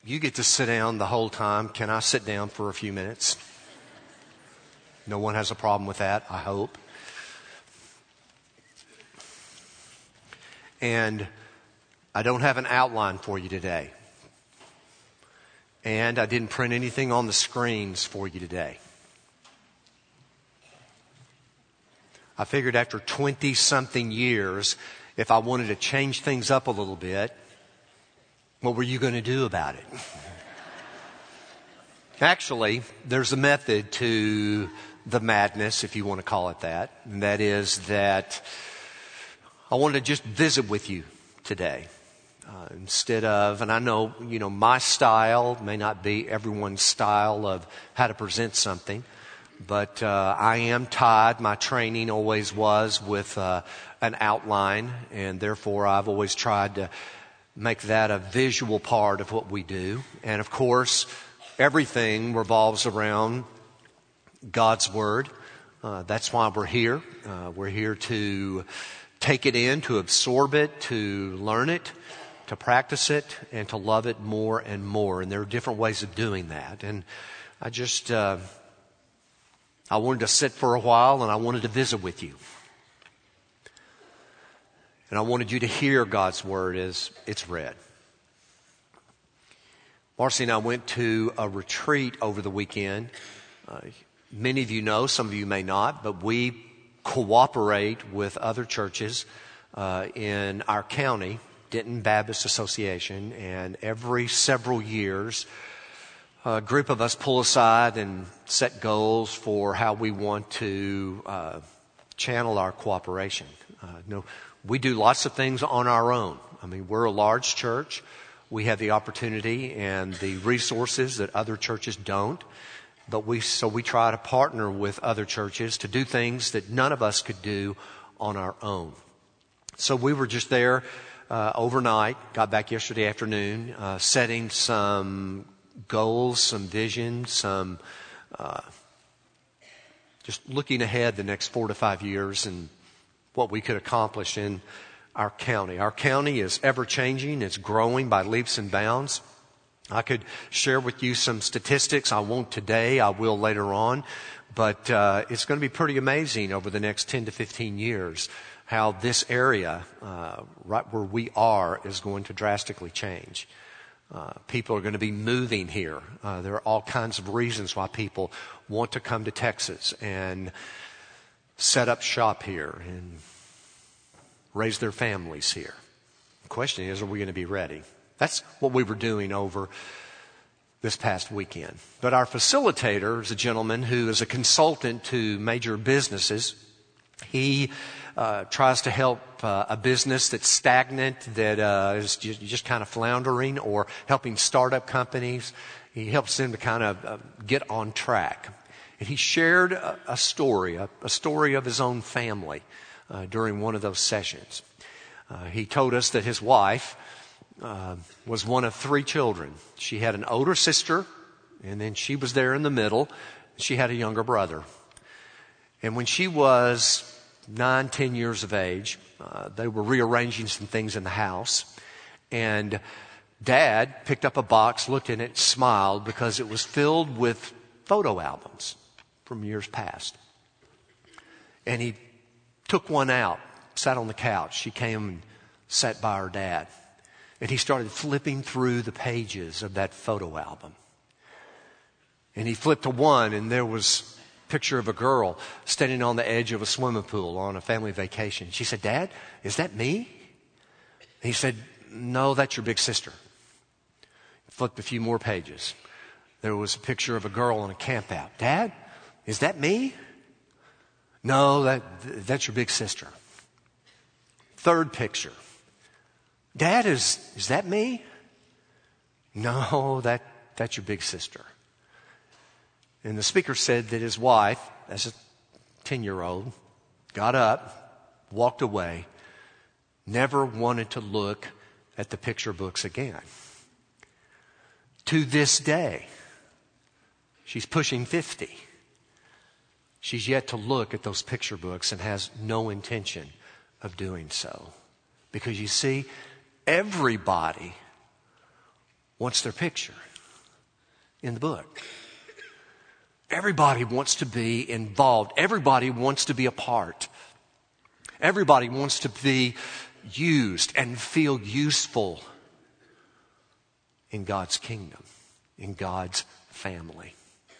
You get to sit down the whole time. Can I sit down for a few minutes? No one has a problem with that, I hope. And I don't have an outline for you today. And I didn't print anything on the screens for you today. I figured after 20-something years, if I wanted to change things up a little bit, what were you going to do about it? Actually, there's a method to the madness, if you want to call it that. And that is that I wanted to just visit with you today. Instead of, and I know, my style may not be everyone's style of how to present something, but I am tied, my training always was with an outline, and therefore I've always tried to make that a visual part of what we do. And of course, everything revolves around God's Word. That's why we're here. We're here to take it in, to absorb it, to learn it, to practice it, and to love it more and more. And there are different ways of doing that. And I wanted to sit for a while, and I wanted to visit with you. And I wanted you to hear God's Word as it's read. Marcy and I went to a retreat over the weekend. Many of you know, some of you may not, but we cooperate with other churches in our county, Denton Baptist Association, and every several years, a group of us pull aside and set goals for how we want to channel our cooperation. We do lots of things on our own. I mean, we're a large church. We have the opportunity and the resources that other churches don't. But we try to partner with other churches to do things that none of us could do on our own. So we were just there overnight, got back yesterday afternoon, setting some goals, some visions, just looking ahead the next 4 to 5 years and what we could accomplish in our county. Our county is ever changing. It's growing by leaps and bounds. I could share with you some statistics. I won't today. I will later on. But it's going to be pretty amazing over the next 10 to 15 years how this area, right where we are, is going to drastically change. People are going to be moving here. There are all kinds of reasons why people want to come to Texas and set up shop here and raise their families here. The question is, are we going to be ready? That's what we were doing over this past weekend. But our facilitator is a gentleman who is a consultant to major businesses. He tries to help a business that's stagnant, that is just kind of floundering, or helping startup companies. He helps them to kind of get on track. And he shared a story of his own family during one of those sessions. He told us that his wife was one of 3 children. She had an older sister, and then she was there in the middle. She had a younger brother. And when she was 9, 10 years of age, they were rearranging some things in the house. And Dad picked up a box, looked in it, smiled, because it was filled with photo albums from years past. And he took one out, sat on the couch. She came and sat by her dad. And he started flipping through the pages of that photo album. And he flipped to one, and there was a picture of a girl standing on the edge of a swimming pool on a family vacation. She said, "Dad, is that me?" And he said, "No, that's your big sister." Flipped a few more pages. There was a picture of a girl on a camp out. "Dad, is that me?" "No, that's your big sister." Third picture. "Dad, is that me?" "No, that's your big sister." And the speaker said that his wife, as a 10-year-old, got up, walked away, never wanted to look at the picture books again. To this day, she's pushing 50. She's yet to look at those picture books and has no intention of doing so. Because you see, everybody wants their picture in the book. Everybody wants to be involved. Everybody wants to be a part. Everybody wants to be used and feel useful in God's kingdom, in God's family.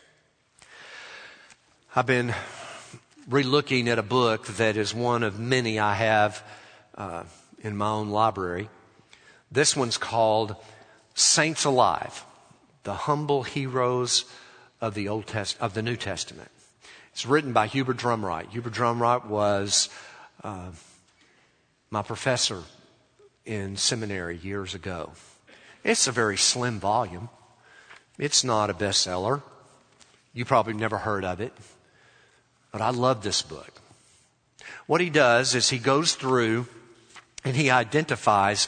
I've been relooking at a book that is one of many I have in my own library. This one's called Saints Alive, the Humble Heroes of the New Testament. It's written by Hubert Drumright. Hubert Drumright was my professor in seminary years ago. It's a very slim volume. It's not a bestseller. You probably never heard of it. But I love this book. What he does is he goes through and he identifies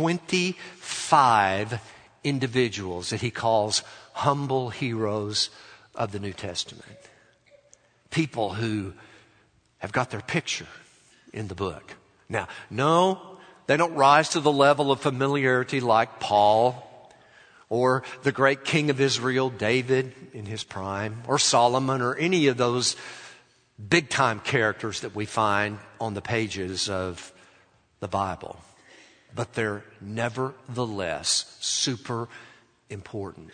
25 individuals that he calls humble heroes of the New Testament. People who have got their picture in the book. Now, no, they don't rise to the level of familiarity like Paul or the great king of Israel, David, in his prime, or Solomon, or any of those big-time characters that we find on the pages of the Bible. But they're nevertheless super important.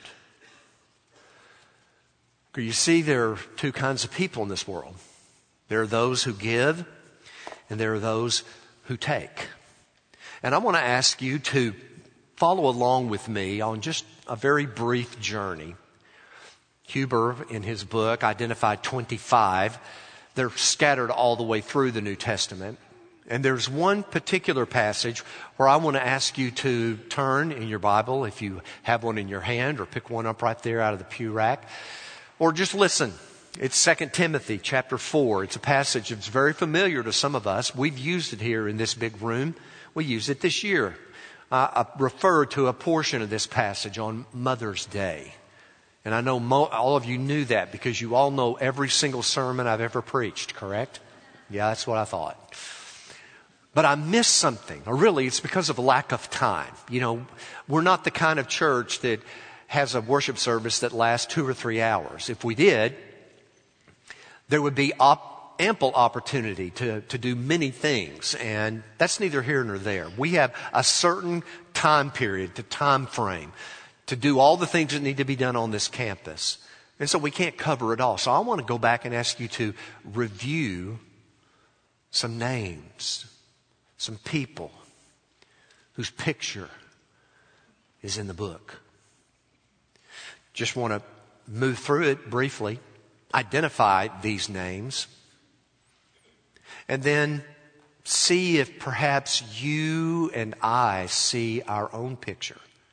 You see, there are two kinds of people in this world. There are those who give, and there are those who take. And I want to ask you to follow along with me on just a very brief journey. Huber, in his book, identified 25. They're scattered all the way through the New Testament. And there's one particular passage where I want to ask you to turn in your Bible, if you have one in your hand, or pick one up right there out of the pew rack, or just listen. It's 2 Timothy chapter 4. It's a passage that's very familiar to some of us. We've used it here in this big room. We used it this year. I referred to a portion of this passage on Mother's Day. And I know all of you knew that because you all know every single sermon I've ever preached, correct? Yeah, that's what I thought. But I missed something, or really it's because of a lack of time. You know, we're not the kind of church that has a worship service that lasts 2 or 3 hours. If we did, there would be ample opportunity to do many things, and that's neither here nor there. We have a certain time period, the time frame, to do all the things that need to be done on this campus. And so we can't cover it all. So I want to go back and ask you to review some names, some people whose picture is in the book. Just want to move through it briefly, identify these names, and then see if perhaps you and I see our own picture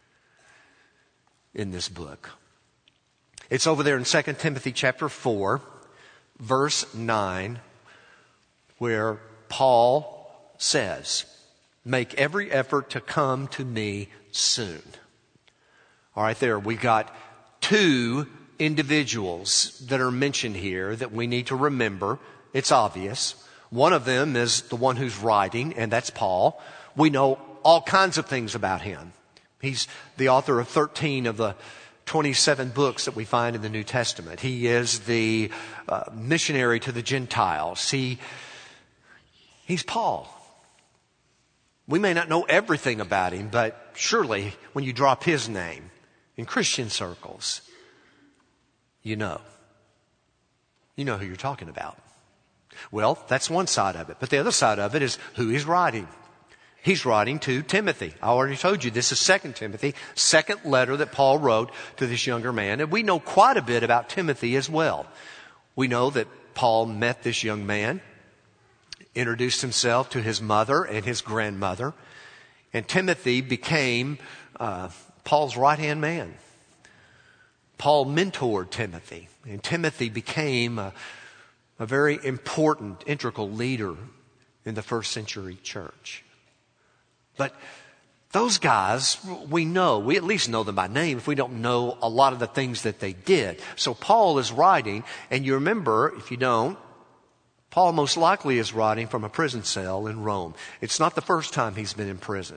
in this book. It's over there in 2 Timothy chapter 4, verse 9, where Paul says, "Make every effort to come to me soon." All right, there we got 2 individuals that are mentioned here that we need to remember. It's obvious. One of them is the one who's writing, and that's Paul. We know all kinds of things about him. He's the author of 13 of the 27 books that we find in the New Testament. He is the missionary to the Gentiles. He's Paul. We may not know everything about him, but surely when you drop his name in Christian circles, you know who you're talking about. Well, that's one side of it. But the other side of it is who he's writing. He's writing to Timothy. I already told you this is 2 Timothy, second letter that Paul wrote to this younger man. And we know quite a bit about Timothy as well. We know that Paul met this young man, introduced himself to his mother and his grandmother, and Timothy became Paul's right-hand man. Paul mentored Timothy, and Timothy became a very important, integral leader in the first century church. But those guys, we at least know them by name if we don't know a lot of the things that they did. So Paul is writing, and you remember, if you don't, Paul most likely is writing from a prison cell in Rome. It's not the first time he's been in prison.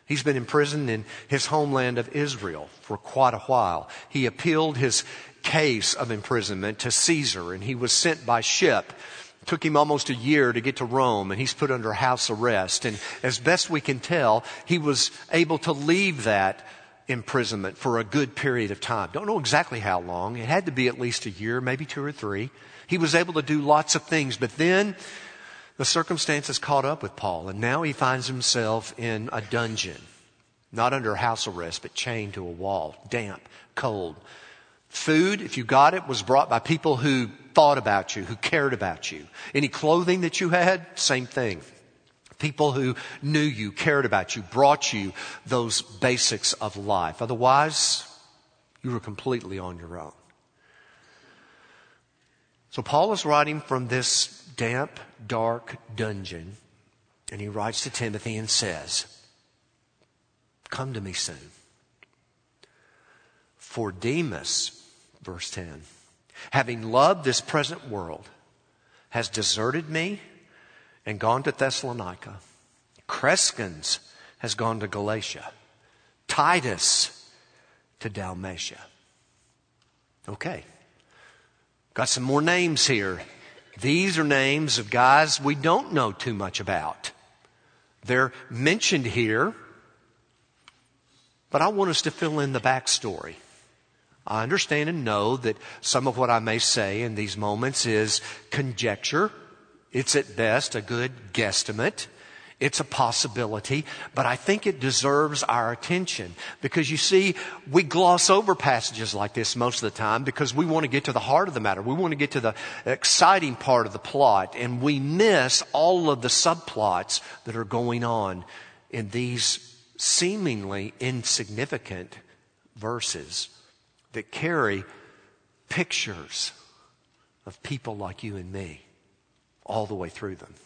He's been imprisoned in his homeland of Israel for quite a while. He appealed his case of imprisonment to Caesar, and he was sent by ship. It took him almost a year to get to Rome, and he's put under house arrest. And as best we can tell, he was able to leave that imprisonment for a good period of time. Don't know exactly how long. It had to be at least a year, maybe 2 or 3. He was able to do lots of things, but then the circumstances caught up with Paul, and now he finds himself in a dungeon, not under house arrest, but chained to a wall, damp, cold. Food, if you got it, was brought by people who thought about you, who cared about you. Any clothing that you had, same thing. People who knew you, cared about you, brought you those basics of life. Otherwise, you were completely on your own. So Paul is writing from this damp, dark dungeon, and he writes to Timothy and says, "Come to me soon. For Demas," verse 10, "having loved this present world, has deserted me and gone to Thessalonica. Crescens has gone to Galatia. Titus to Dalmatia." Okay. Got some more names here. These are names of guys we don't know too much about. They're mentioned here, but I want us to fill in the backstory. I understand and know that some of what I may say in these moments is conjecture. It's at best a good guesstimate. It's a possibility, but I think it deserves our attention because you see, we gloss over passages like this most of the time because we want to get to the heart of the matter. We want to get to the exciting part of the plot, and we miss all of the subplots that are going on in these seemingly insignificant verses that carry pictures of people like you and me all the way through them.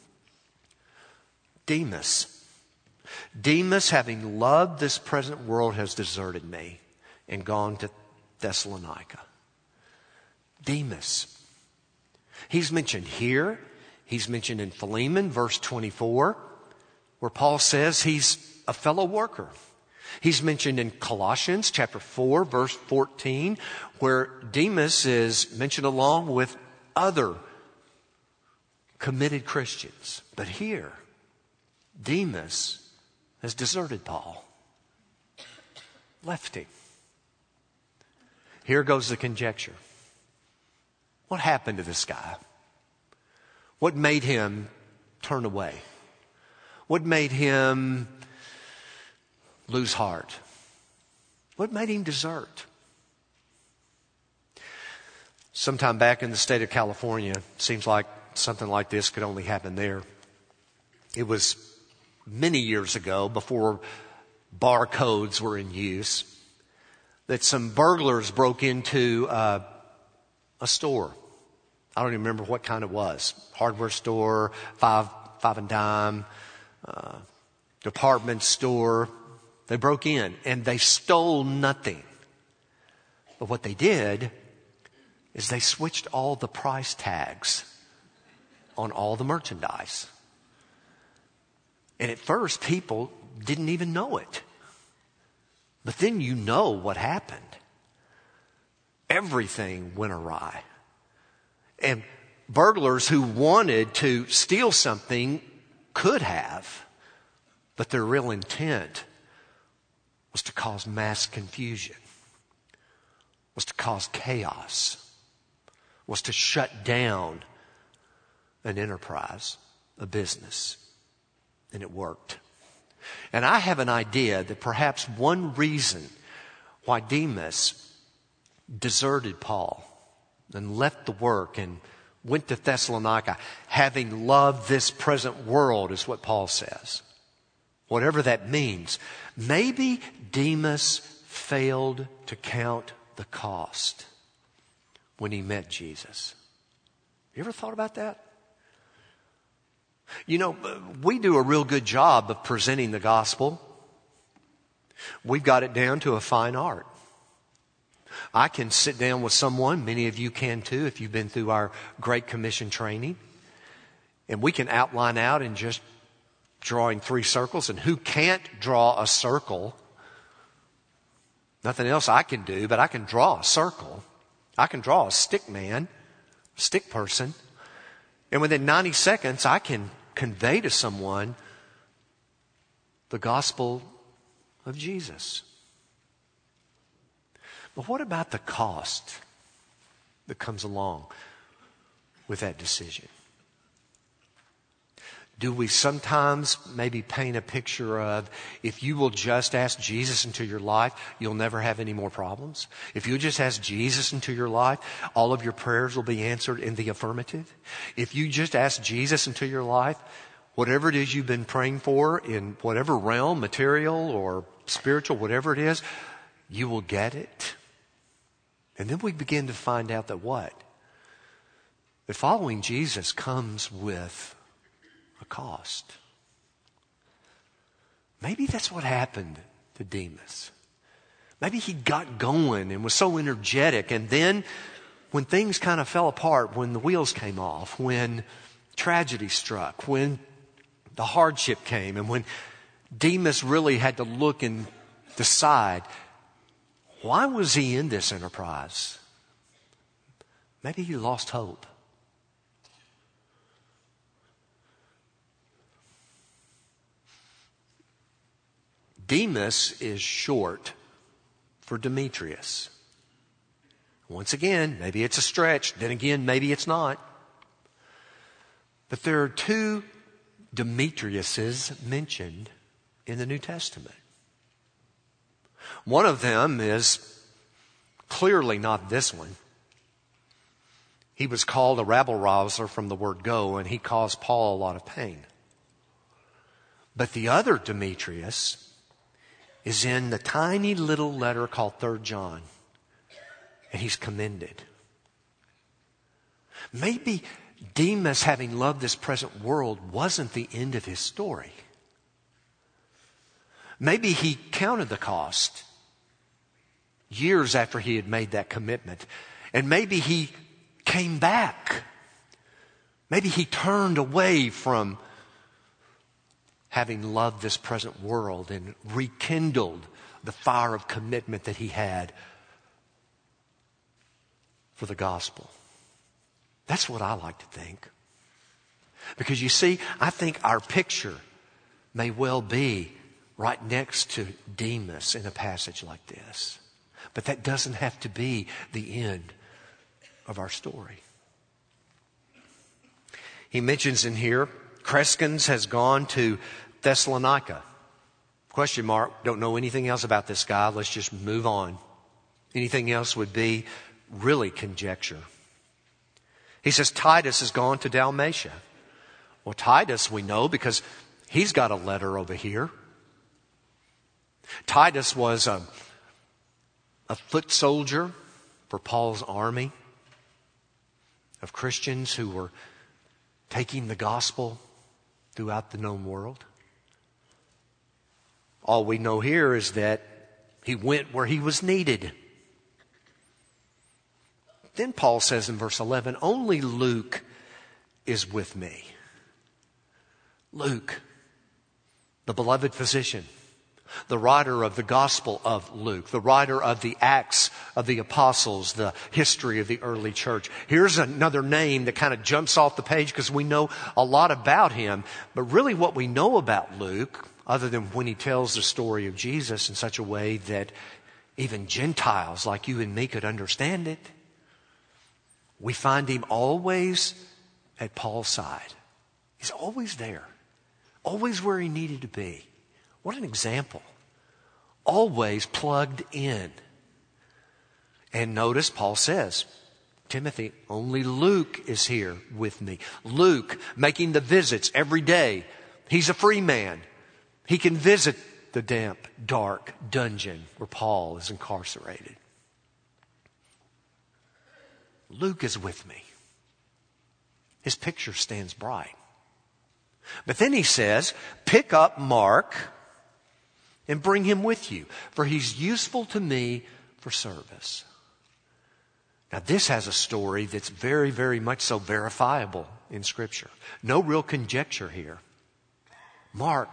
Demas, having loved this present world, has deserted me and gone to Thessalonica. Demas. He's mentioned here. He's mentioned in Philemon, verse 24, where Paul says he's a fellow worker. He's mentioned in Colossians chapter 4, verse 14, where Demas is mentioned along with other committed Christians. But here, Demas has deserted Paul, left him. Here goes the conjecture. What happened to this guy? What made him turn away? What made him lose heart? What made him desert? Sometime back in the state of California, seems like something like this could only happen there. It was many years ago, before barcodes were in use, that some burglars broke into a store. I don't even remember what kind it was. Hardware store, five and dime, department store. They broke in and they stole nothing. But what they did is they switched all the price tags on all the merchandise. And at first, people didn't even know it. But then you know what happened. Everything went awry. And burglars who wanted to steal something could have, but their real intent was to cause mass confusion, was to cause chaos, was to shut down an enterprise, a business. And it worked. And I have an idea that perhaps one reason why Demas deserted Paul and left the work and went to Thessalonica, having loved this present world, is what Paul says. Whatever that means. Maybe Demas failed to count the cost when he met Jesus. You ever thought about that? You know, we do a real good job of presenting the gospel. We've got it down to a fine art. I can sit down with someone, many of you can too, if you've been through our Great Commission training, and we can outline out in just drawing 3 circles. And who can't draw a circle? Nothing else I can do, but I can draw a circle. I can draw a stick man, stick person. And within 90 seconds, I can convey to someone the gospel of Jesus. But what about the cost that comes along with that decision? Do we sometimes maybe paint a picture of, if you will just ask Jesus into your life, you'll never have any more problems? If you just ask Jesus into your life, all of your prayers will be answered in the affirmative? If you just ask Jesus into your life, whatever it is you've been praying for in whatever realm, material or spiritual, whatever it is, you will get it. And then we begin to find out that what? That following Jesus comes with a cost. Maybe that's what happened to Demas. Maybe he got going and was so energetic, and then when things kind of fell apart, when the wheels came off, when tragedy struck, when the hardship came, and when Demas really had to look and decide, why was he in this enterprise? Maybe he lost hope. Demas is short for Demetrius. Once again, maybe it's a stretch. Then again, maybe it's not. But there are 2 Demetriuses mentioned in the New Testament. One of them is clearly not this one. He was called a rabble-rouser from the word go, and he caused Paul a lot of pain. But the other Demetrius is in the tiny little letter called 3 John. And he's commended. Maybe Demas, having loved this present world, wasn't the end of his story. Maybe he counted the cost years after he had made that commitment. And maybe he came back. Maybe he turned away from having loved this present world and rekindled the fire of commitment that he had for the gospel. That's what I like to think. Because you see, I think our picture may well be right next to Demas in a passage like this. But that doesn't have to be the end of our story. He mentions in here, Crescens has gone to Thessalonica. Question mark. Don't know anything else about this guy. Let's just move on. Anything else would be really conjecture. He says Titus has gone to Dalmatia. Well, Titus we know because he's got a letter over here. Titus was a foot soldier for Paul's army of Christians who were taking the gospel throughout the known world. All we know here is that he went where he was needed. Then Paul says in verse 11, only Luke is with me. Luke, the beloved physician, the writer of the Gospel of Luke, the writer of the Acts of the Apostles, the history of the early church. Here's another name that kind of jumps off the page because we know a lot about him. But really what we know about Luke, other than when he tells the story of Jesus in such a way that even Gentiles like you and me could understand it, we find him always at Paul's side. He's always there. Always where he needed to be. What an example. Always plugged in. And notice Paul says, Timothy, only Luke is here with me. Luke making the visits every day. He's a free man. He can visit the damp, dark dungeon where Paul is incarcerated. Luke is with me. His picture stands bright. But then he says, pick up Mark and bring him with you, for he's useful to me for service. Now this has a story that's very, very much so verifiable in Scripture. No real conjecture here. Mark,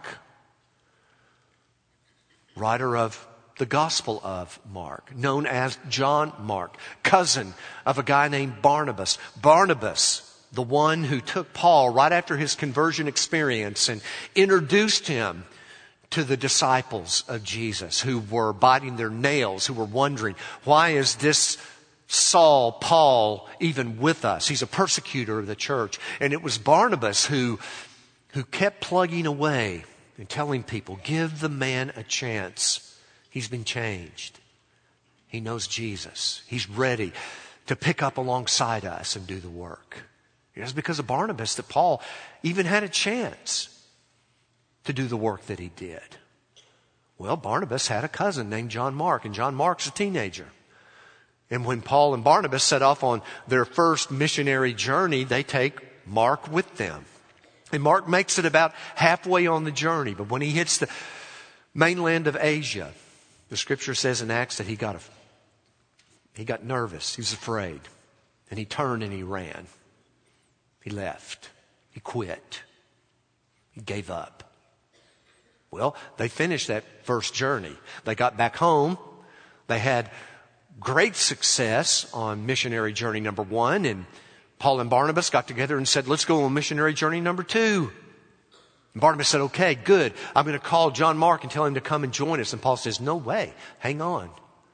writer of the Gospel of Mark, known as John Mark, cousin of a guy named Barnabas. Barnabas, the one who took Paul right after his conversion experience and introduced him to the disciples of Jesus who were biting their nails, who were wondering, why is this Saul, Paul, even with us? He's a persecutor of the church. And it was Barnabas who kept plugging away and telling people, give the man a chance. He's been changed. He knows Jesus. He's ready to pick up alongside us and do the work. It was because of Barnabas that Paul even had a chance to do the work that he did. Well, Barnabas had a cousin named John Mark, and John Mark's a teenager. And when Paul and Barnabas set off on their first missionary journey, they take Mark with them. And Mark makes it about halfway on the journey. But when he hits the mainland of Asia, the scripture says in Acts that he got nervous. He was afraid. And he turned and he ran. He left. He quit. He gave up. Well, they finished that first journey. They got back home. They had great success on missionary journey number 1. And Paul and Barnabas got together and said, let's go on missionary journey number 2. And Barnabas said, okay, good. I'm going to call John Mark and tell him to come and join us. And Paul says, no way. Hang on.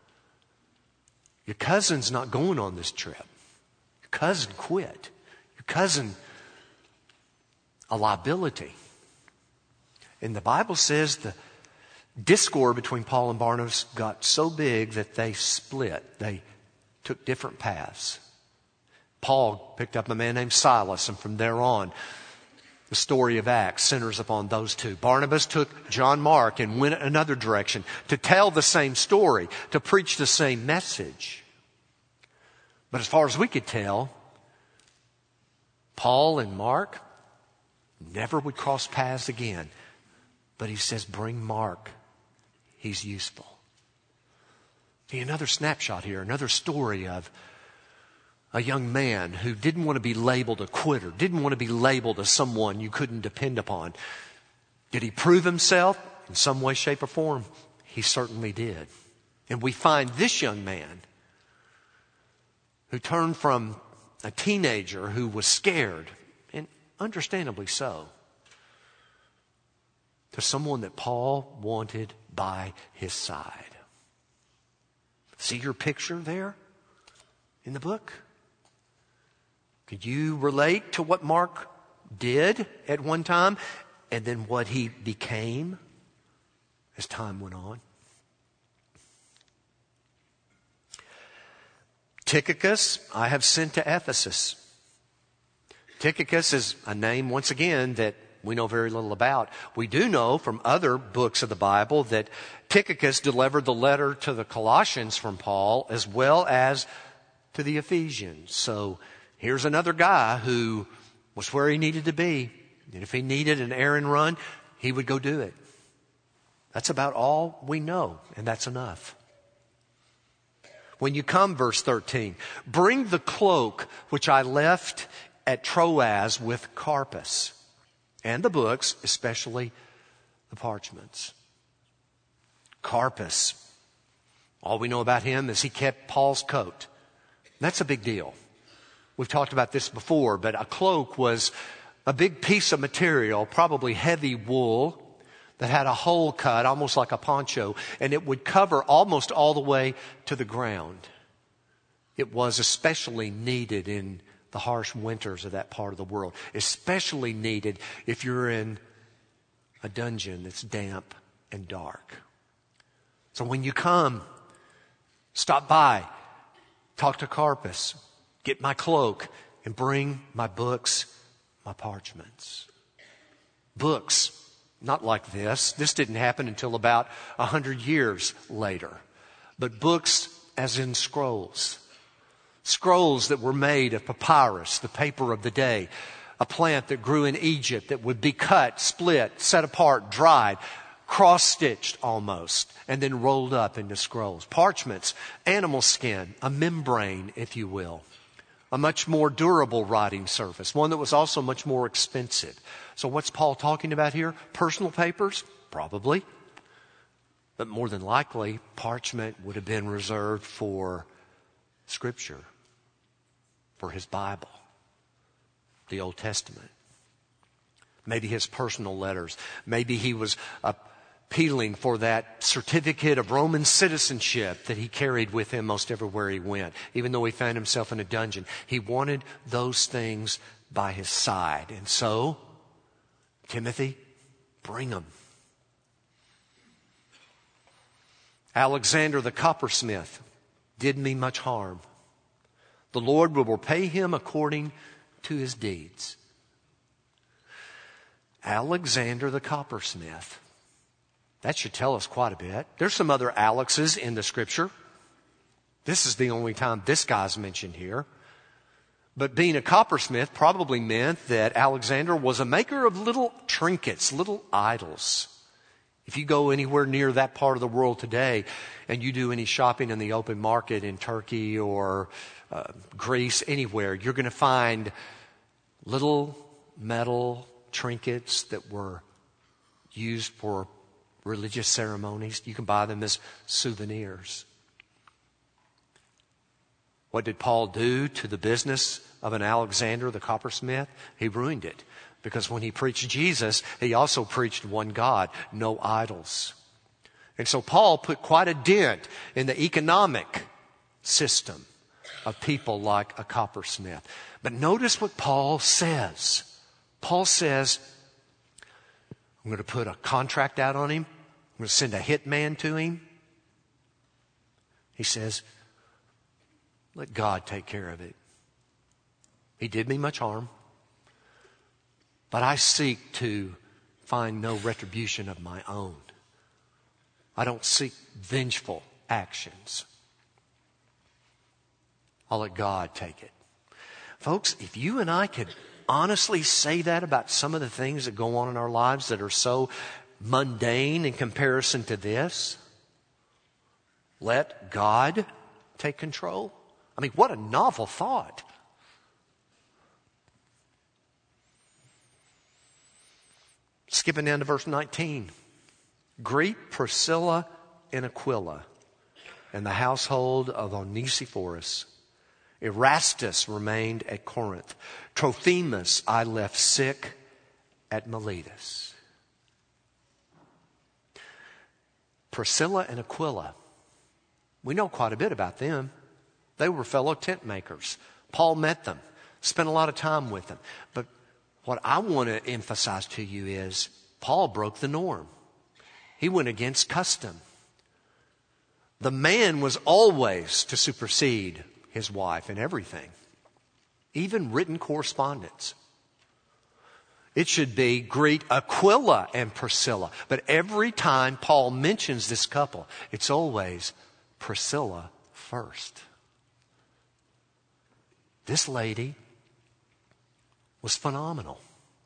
Your cousin's not going on this trip. Your cousin quit. Your cousin, a liability. And the Bible says the discord between Paul and Barnabas got so big that they split. They took different paths. Paul picked up a man named Silas, and from there on, the story of Acts centers upon those two. Barnabas took John Mark and went another direction to tell the same story, to preach the same message. But as far as we could tell, Paul and Mark never would cross paths again. But he says, bring Mark. He's useful. See, another snapshot here, another story of a young man who didn't want to be labeled a quitter, didn't want to be labeled as someone you couldn't depend upon. Did he prove himself in some way, shape, or form? He certainly did. And we find this young man who turned from a teenager who was scared, and understandably so, to someone that Paul wanted by his side. See your picture there in the book? Could you relate to what Mark did at one time and then what he became as time went on? Tychicus I have sent to Ephesus. Tychicus is a name, once again, that we know very little about. We do know from other books of the Bible that Tychicus delivered the letter to the Colossians from Paul as well as to the Ephesians. So here's another guy who was where he needed to be. And if he needed an errand run, he would go do it. That's about all we know, and that's enough. When you come, verse 13, bring the cloak which I left at Troas with Carpus, and the books, especially the parchments. Carpus, all we know about him is he kept Paul's coat. That's a big deal. We've talked about this before, but a cloak was a big piece of material, probably heavy wool, that had a hole cut, almost like a poncho, and it would cover almost all the way to the ground. It was especially needed in the harsh winters of that part of the world, especially needed if you're in a dungeon that's damp and dark. So when you come, stop by, talk to Carpus, get my cloak, and bring my books, my parchments. Books, not like this. This didn't happen until about 100 years later. But books as in scrolls. Scrolls that were made of papyrus, the paper of the day, a plant that grew in Egypt that would be cut, split, set apart, dried, cross-stitched almost, and then rolled up into scrolls. Parchments, animal skin, a membrane, if you will. a much more durable writing surface, one that was also much more expensive. So what's Paul talking about here? Personal papers? Probably. But more than likely, parchment would have been reserved for Scripture, for his Bible, the Old Testament. Maybe his personal letters. Maybe he was appealing for that certificate of Roman citizenship that he carried with him most everywhere he went. Even though he found himself in a dungeon, he wanted those things by his side. And so, Timothy, bring them. Alexander the coppersmith did me much harm. The Lord will repay him according to his deeds. Alexander the coppersmith. That should tell us quite a bit. There's some other Alexes in the Scripture. This is the only time this guy's mentioned here. But being a coppersmith probably meant that Alexander was a maker of little trinkets, little idols. If you go anywhere near that part of the world today and you do any shopping in the open market in Turkey or Greece, anywhere, you're going to find little metal trinkets that were used for religious ceremonies. You can buy them as souvenirs. What did Paul do to the business of an Alexander the coppersmith? He ruined it. Because when he preached Jesus, he also preached one God, no idols. And so Paul put quite a dent in the economic system of people like a coppersmith. But notice what Paul says. Paul says, I'm going to put a contract out on him. I'm going to send a hitman to him. He says, let God take care of it. He did me much harm. But I seek to find no retribution of my own. I don't seek vengeful actions. I'll let God take it. Folks, if you and I could honestly say that about some of the things that go on in our lives that are so mundane in comparison to this, let God take control. I mean, what a novel thought. Skipping down to verse 19. Greet Priscilla and Aquila and the household of Onesiphorus. Erastus remained at Corinth. Trophimus I left sick at Miletus. Priscilla and Aquila. We know quite a bit about them. They were fellow tent makers. Paul met them, spent a lot of time with them. But what I want to emphasize to you is Paul broke the norm. He went against custom. The man was always to supersede his wife in everything, even written correspondence. It should be greet Aquila and Priscilla. But every time Paul mentions this couple, it's always Priscilla first. This lady was phenomenal.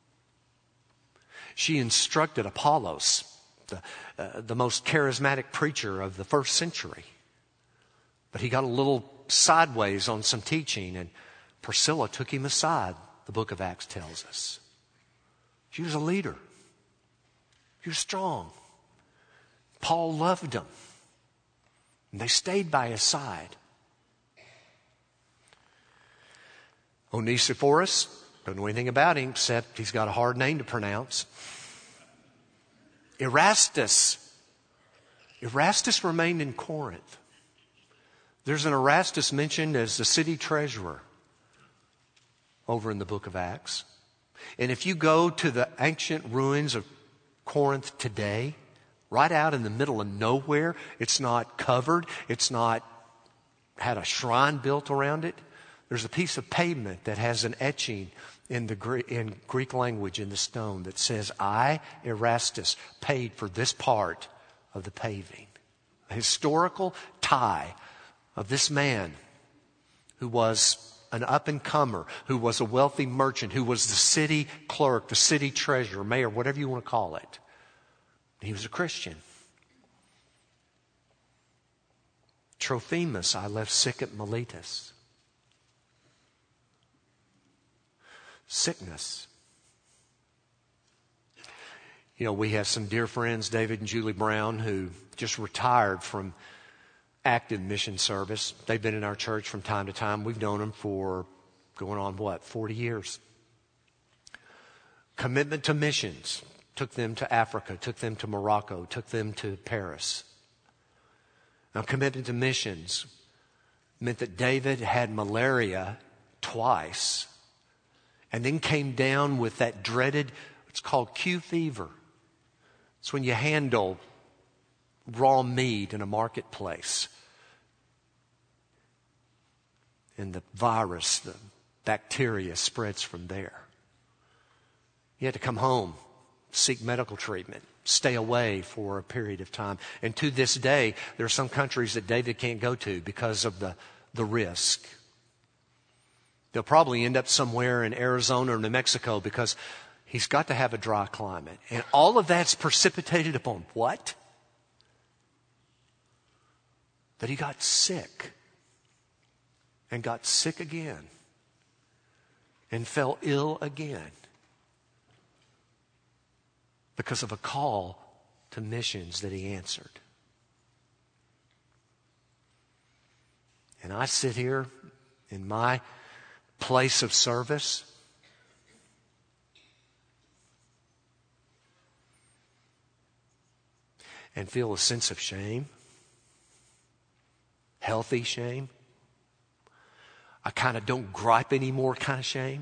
She instructed Apollos, the most charismatic preacher of the first century. But he got a little sideways on some teaching, and Priscilla took him aside, the book of Acts tells us. She was a leader. She was strong. Paul loved him. And they stayed by his side. Onesiphorus, don't know anything about him except he's got a hard name to pronounce. Erastus remained in Corinth. There's an Erastus mentioned as the city treasurer over in the book of Acts. And if you go to the ancient ruins of Corinth today, right out in the middle of nowhere, it's not covered, it's not had a shrine built around it. There's a piece of pavement that has an etching in Greek language in the stone that says, I, Erastus, paid for this part of the paving. A historical tie of this man who was an up-and-comer, who was a wealthy merchant, who was the city clerk, the city treasurer, mayor, whatever you want to call it. He was a Christian. Trophimus I left sick at Miletus. sickness. You know, we have some dear friends, David and Julie Brown, who just retired from active mission service. They've been in our church from time to time. We've known them for going on, 40 years. Commitment to missions took them to Africa, took them to Morocco, took them to Paris. Now, commitment to missions meant that David had malaria twice and then came down with that dreaded, it's called Q fever. It's when you handle raw meat in a marketplace. And the virus, the bacteria spreads from there. You had to come home, seek medical treatment, stay away for a period of time. And to this day, there are some countries that David can't go to because of the risk. They'll probably end up somewhere in Arizona or New Mexico because he's got to have a dry climate. And all of that's precipitated upon what? That he got sick. And got sick again. And fell ill again. Because of a call to missions that he answered. And I sit here in my place of service and feel a sense of shame, healthy shame. I kind of don't gripe anymore kind of shame.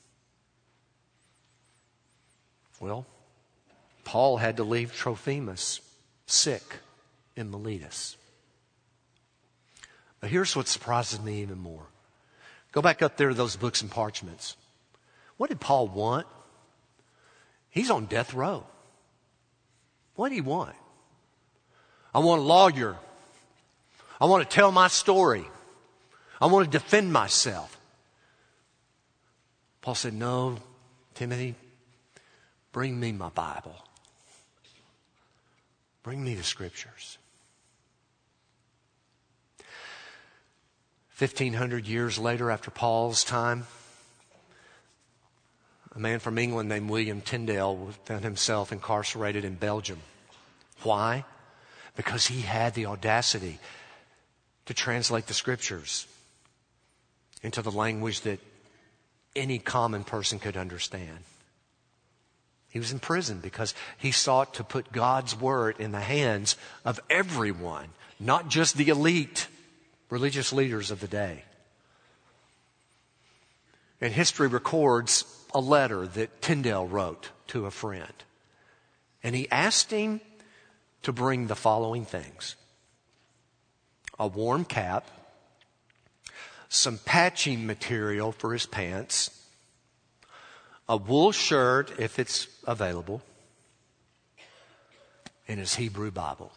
Well, Paul had to leave Trophimus sick in Miletus. But here's what surprises me even more. Go back up there to those books and parchments. What did Paul want? He's on death row. What did he want? I want a lawyer. I want to tell my story. I want to defend myself. Paul said, no, Timothy, bring me my Bible. Bring me the Scriptures. 1,500 years later, after Paul's time, a man from England named William Tyndale found himself incarcerated in Belgium. Why? Because he had the audacity to translate the Scriptures into the language that any common person could understand. He was in prison because he sought to put God's Word in the hands of everyone, not just the elite religious leaders of the day. And history records a letter that Tyndale wrote to a friend. And he asked him to bring the following things: a warm cap, some patching material for his pants, a wool shirt if it's available, and his Hebrew Bible.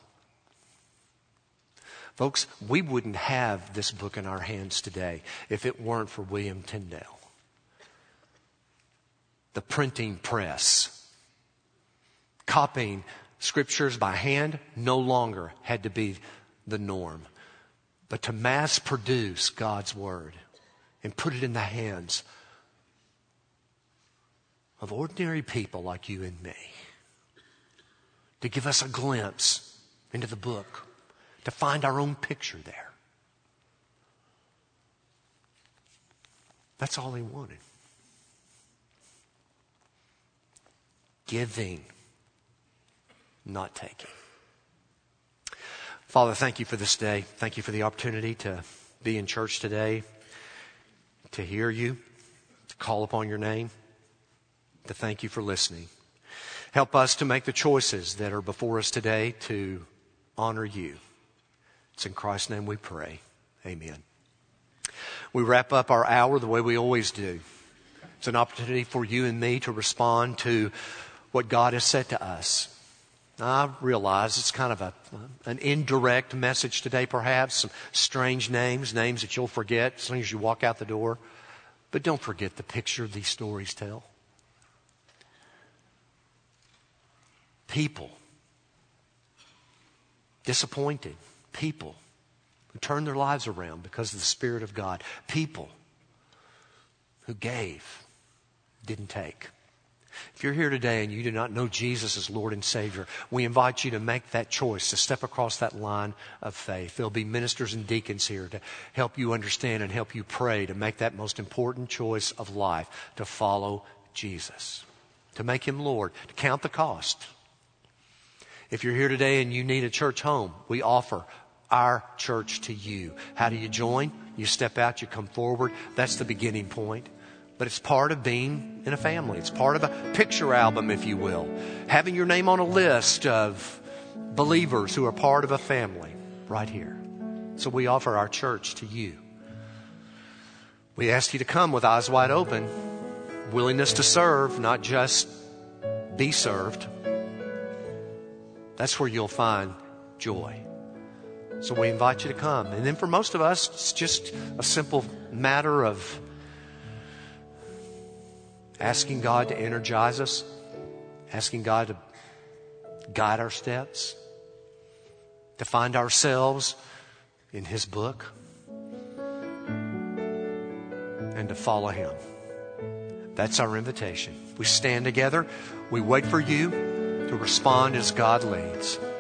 Folks, we wouldn't have this book in our hands today if it weren't for William Tyndale. The printing press. Copying Scriptures by hand no longer had to be the norm. But to mass produce God's Word and put it in the hands of ordinary people like you and me. To give us a glimpse into the book. To find our own picture there. That's all he wanted. Giving, not taking. Father, thank you for this day. Thank you for the opportunity to be in church today, to hear you, to call upon your name, to thank you for listening. Help us to make the choices that are before us today to honor you. It's in Christ's name we pray. Amen. We wrap up our hour the way we always do. It's an opportunity for you and me to respond to what God has said to us. I realize it's kind of an indirect message today, perhaps. Some strange names that you'll forget as soon as you walk out the door. But don't forget the picture these stories tell. People. Disappointed. People who turned their lives around because of the Spirit of God. People who gave didn't take. If you're here today and you do not know Jesus as Lord and Savior, we invite you to make that choice, to step across that line of faith. There'll be ministers and deacons here to help you understand and help you pray to make that most important choice of life, to follow Jesus, to make Him Lord, to count the cost. If you're here today and you need a church home, we offer our church to you. How do you join? You step out, you come forward. That's the beginning point. But it's part of being in a family. It's part of a picture album, if you will. Having your name on a list of believers who are part of a family right here. So we offer our church to you. We ask you to come with eyes wide open, willingness to serve, not just be served. That's where you'll find joy. So we invite you to come. And then for most of us, it's just a simple matter of asking God to energize us, asking God to guide our steps, to find ourselves in His book, and to follow Him. That's our invitation. We stand together. We wait for you to respond as God leads.